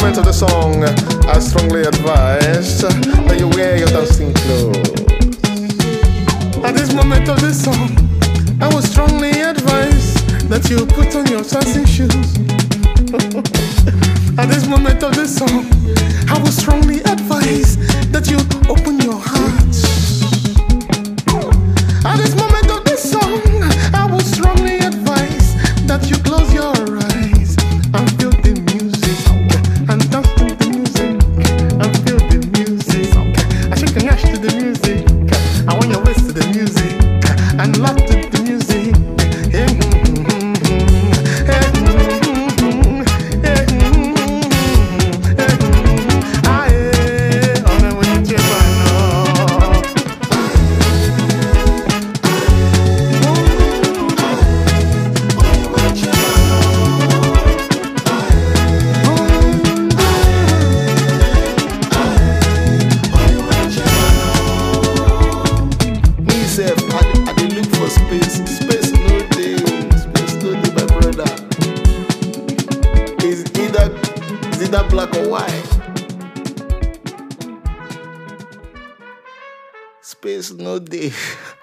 moment of the song, I strongly advise that you wear your dancing clothes. At this moment of the song, I would strongly advise that you put on your dancing shoes. At this moment of the song, I would strongly advise that you open your hearts. At this moment of the song, I would strongly advise that you close your eyes and feel the music and dance to the music and feel the music. I shake your ash to the music. I want your waist to the music and laugh to the music. I dey look for space. Space no dey. Space no dey, my brother. Is either black or white. Space no dey.